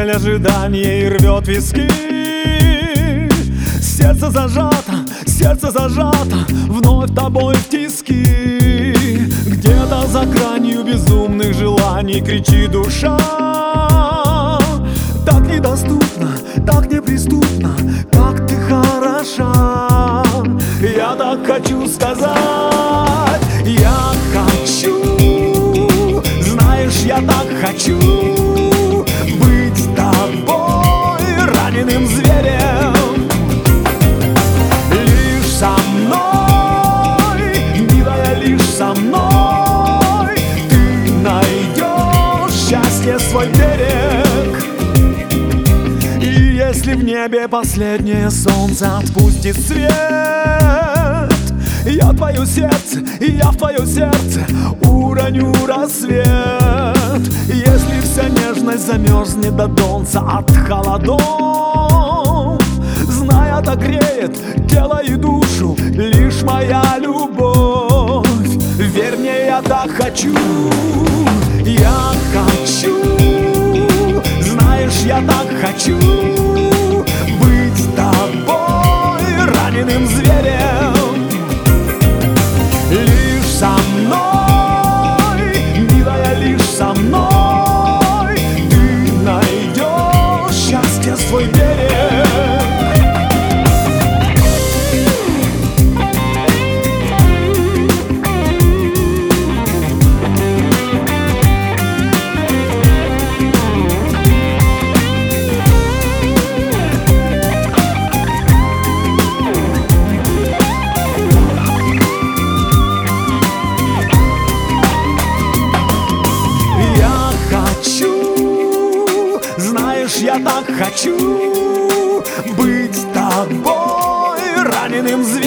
Метель ожидания и рвет виски. Сердце зажато, вновь тобой в тиски. Где-то за гранью безумных желаний кричит душа. Так недоступно, так неприступно, как ты хороша. Я так хочу сказать, я хочу. Знаешь, я так хочу быть с тобой, раненым зверем. Лишь со мной, милая, лишь со мной ты найдешь счастье, свой берег. И если в небе последнее солнце отпустит свет, я в твое сердце, и я в твое сердце уроню рассвет. Если вся нежность замерзнет до донца от холодов, знай, отогреет тело и душу лишь моя любовь. Верь мне, я так хочу, я хочу. Знаешь, я так хочу быть с тобой, раненым зверем. Лишь со мной, милая, лишь со мной ты найдешь счастье, свой берег. Я так хочу быть с тобой, раненым зверем.